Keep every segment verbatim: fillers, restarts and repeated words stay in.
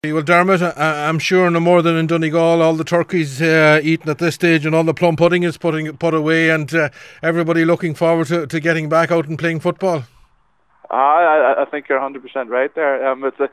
Well, Dermot, I- I'm sure no more than in Donegal, all the turkeys uh, eaten at this stage and all the plum pudding is putting put away, and uh, everybody looking forward to, to getting back out and playing football. Ah, I, I think you're one hundred percent right there. Um, it's a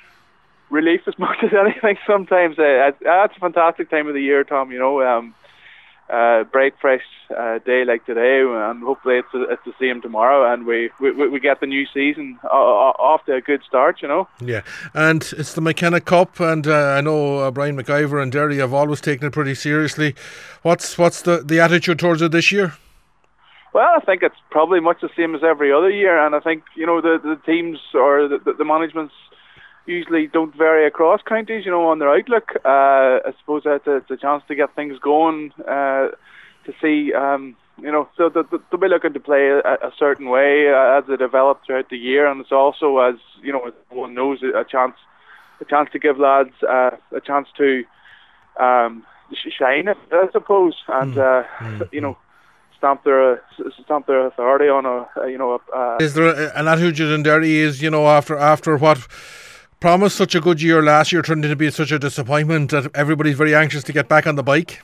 relief as much as anything sometimes. Uh, it's, uh, it's a fantastic time of the year, Tom, you know. Um, uh, bright, fresh uh, day like today, and hopefully it's it's the same tomorrow, and we we, we get the new season uh, off to a good start, you know. Yeah, and it's the McKenna Cup, and uh, I know uh, Brian McIver and Derry have always taken it pretty seriously. What's what's the, the attitude towards it this year? Well, I think it's probably much the same as every other year, and I think you know the the teams or the the, the managements usually don't vary across counties, you know, on their outlook. Uh, I suppose that it's a chance to get things going, uh, to see, um, you know, so they'll be looking to play a, a certain way uh, as they develop throughout the year, and it's also, as you know, as everyone knows, a chance, a chance to give lads uh, a chance to um, shine, I suppose, and uh, mm-hmm. you know, stamp their stamp their authority on a, you know. A, a is there an attitude in Derry? Is you know after after what promised such a good year last year turned into be such a disappointment that everybody's very anxious to get back on the bike?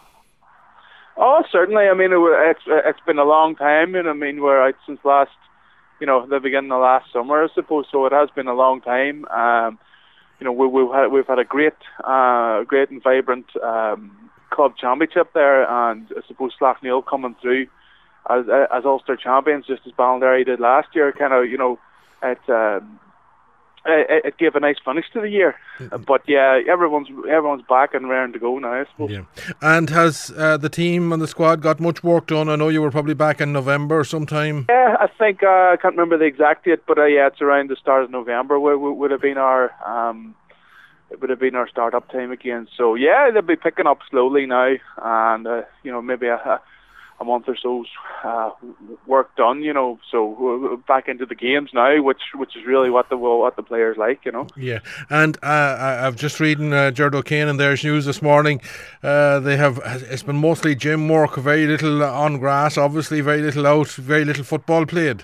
Oh, certainly. I mean, it, it's it's been a long time, and I mean, we're out since last, you know, the beginning of last summer, I suppose. So it has been a long time. Um, you know, we, we've had we've had a great, uh, great and vibrant um, club championship there, and I suppose Slaughtneil coming through as as Ulster champions, just as Ballinderry did last year. Kind of, you know, it. Um, It, it gave a nice finish to the year, but yeah, everyone's everyone's back and raring to go now, I suppose. Yeah. And has uh, the team and the squad got much work done? I know you were probably back in November sometime. Yeah, I think uh, I can't remember the exact date, but uh, yeah, it's around the start of November. Would, would have been our um, it would have been our start-up time again. So yeah, they'll be picking up slowly now, and uh, you know, maybe a. a a month or so's uh, work done, you know, so we're back into the games now, which which is really what the what the players like, you know. Yeah, and uh, I've just reading uh, Gerard O'Kane in there's news this morning. Uh, they have it's been mostly gym work, very little on grass, obviously very little out, very little football played.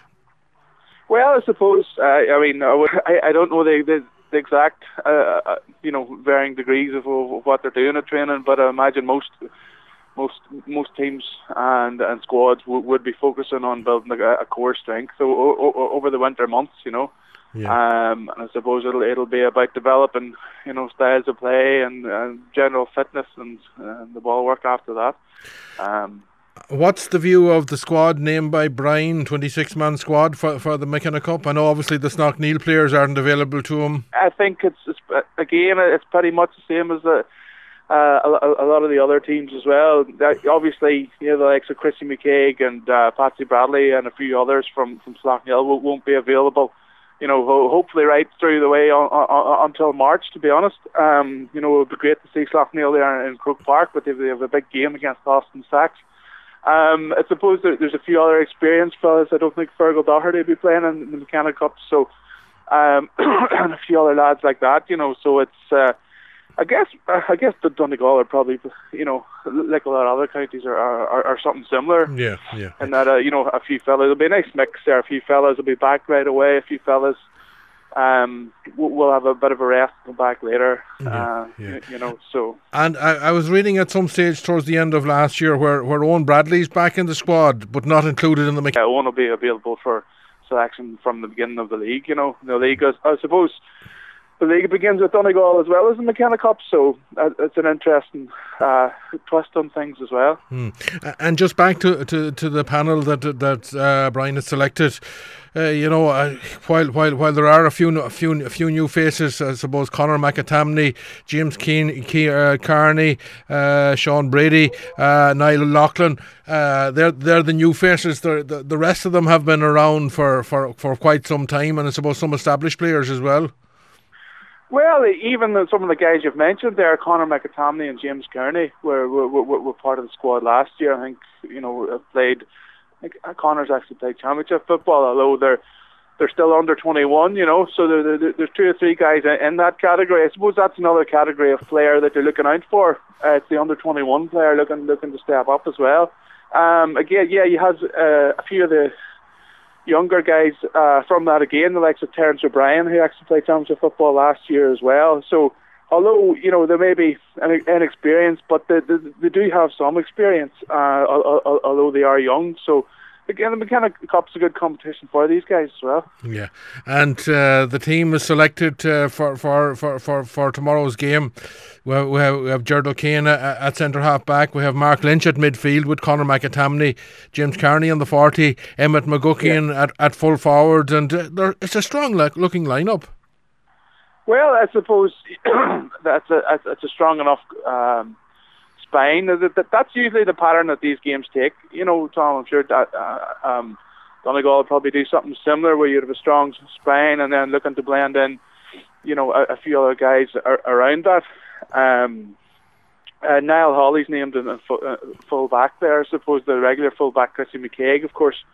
Well, I suppose uh, I mean I, I don't know the the, the exact uh, you know varying degrees of, of what they're doing at training, but I imagine most. Most most teams and and squads w- would be focusing on building a, a core strength so, o- o- over the winter months, you know. Yeah. Um, and I suppose it'll it'll be about developing, you know, styles of play and, and general fitness and, and the ball work after that. Um, What's the view of the squad named by Brian, twenty-six man squad for for the McKenna Cup? I know obviously the Knockneil players aren't available to him. I think it's, it's again it's pretty much the same as the. Uh, a, a lot of the other teams as well. That obviously, you know, the likes of Chrissy McCaig and uh, Patsy Bradley and a few others from from Slaughtneil won't, won't be available. You know, ho- hopefully right through the way on, on, until March. To be honest, um, you know, it would be great to see Slaughtneil there in Croke Park, but they have a big game against Austin Sachs. Um, I suppose there, there's a few other experienced fellas. I don't think Fergal Doherty will be playing in the McKenna Cup, so um, and a few other lads like that. You know, so it's. Uh, I guess I guess the Donegal are probably, you know, like a lot of other counties are are, are something similar. Yeah, yeah. And that uh, you know, a few fellas, it'll be a nice mix there. A few fellas will be back right away. A few fellas, um, will have a bit of a rest and come back later. Yeah, uh, yeah. You, you know, so. And I, I was reading at some stage towards the end of last year where where Owen Bradley's back in the squad, but not included in the. Yeah, Owen will be available for selection from the beginning of the league. You know, the league is, I suppose. The league begins with Donegal as well as the McKenna Cup, so uh, it's an interesting uh, twist on things as well. Mm. And just back to, to, to the panel that that uh, Brian has selected, uh, you know, uh, while while while there are a few a few a few new faces, I suppose Conor McAtamney, James Keane, Ke- uh, Carney, uh, Sean Brady, uh, Niall Loughlin, uh, they're they're the new faces. The, the the rest of them have been around for, for, for quite some time, and I suppose some established players as well. Well, even some of the guys you've mentioned there, Conor McAtamney and James Kearney, were, were were were part of the squad last year. I think you know played. I think Conor's actually played championship football, although they're they're still under twenty-one. You know, so there, there, there's two or three guys in that category. I suppose that's another category of player that they're looking out for. Uh, it's the under twenty-one player looking looking to step up as well. Um, again, yeah, you have uh, a few of the younger guys uh, from that again, the likes of Terence O'Brien, who actually played championship football last year as well. So although you know they may be inexperienced, but they, they, they do have some experience, uh, although they are young. So again, the McKenna Cup's a good competition for these guys as well. Yeah, and uh, the team is selected uh, for, for, for, for, for tomorrow's game. We have, we have, we have Gerald O'Kane at, at centre half back. We have Mark Lynch at midfield with Conor McAtamney, James Carney on the forty, Emmett McGuckian yeah. at, at full forward, and uh, it's a strong looking lineup. Well, I suppose that's a that's a strong enough um, spine. That's usually the pattern that these games take. You know, Tom, I'm sure that uh, um, Donegal will probably do something similar, where you have a strong spine and then looking to blend in, you know, a, a few other guys ar- around that. Um, uh, Niall Hawley's named in, in full, uh, full back there. I suppose the regular full back, Chrissy McKaig, of course,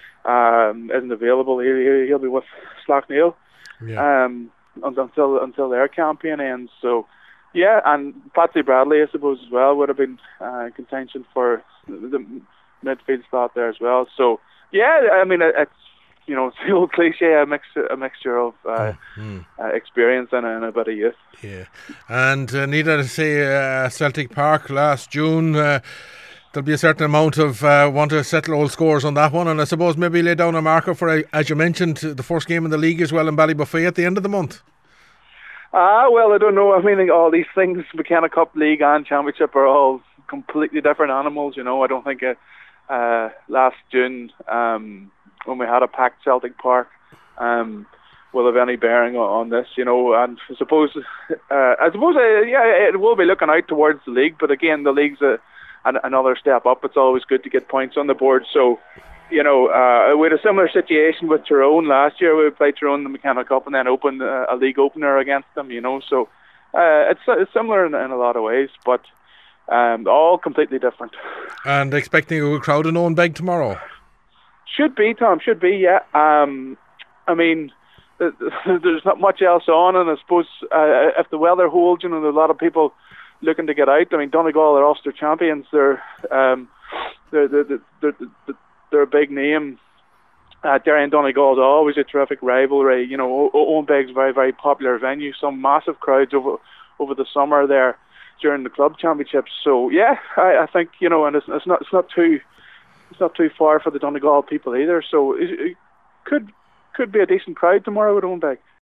um, isn't available. He, he'll be with Slaughtneil. Yeah. Um, until until their campaign ends. So yeah, and Patsy Bradley, I suppose, as well would have been uh, contention for the midfield slot there as well. So yeah, I mean it's, you know, it's the old cliche, a mixture a mixture of uh, mm-hmm. uh, experience and, and a bit of youth. Yeah, and uh, needed to say uh, Celtic Park last June. Uh, There'll be a certain amount of uh, want to settle old scores on that one, and I suppose maybe lay down a marker for, as you mentioned, the first game in the league as well in Ballybuffet at the end of the month. Ah, uh, well, I don't know. I mean, all these things, McKenna Cup, League and Championship, are all completely different animals. You know, I don't think uh, uh, last June um, when we had a packed Celtic Park um, will have any bearing on, on this. You know, and I suppose, uh, I suppose, uh, yeah, it will be looking out towards the league, but again, the league's a another step up. It's always good to get points on the board. So, you know, uh, we had a similar situation with Tyrone last year. We played Tyrone in the McKenna Cup and then opened a, a league opener against them, you know. So uh, it's, it's similar in, in a lot of ways, but um, all completely different. And expecting a good crowd in Owenbeg tomorrow? Should be, Tom, should be, yeah. Um, I mean, there's not much else on, and I suppose uh, if the weather holds, you know, there's a lot of people looking to get out. I mean, Donegal are Ulster champions. They're um, they're, they're, they're, they're, they're a big name. Uh, Derry and Donegal is always a terrific rivalry. You know, Owenbeg's a very, very popular venue. Some massive crowds over over the summer there during the club championships. So yeah, I, I think, you know, and it's, it's not it's not too it's not too far for the Donegal people either. So it, it could could be a decent crowd tomorrow at Owenbeg.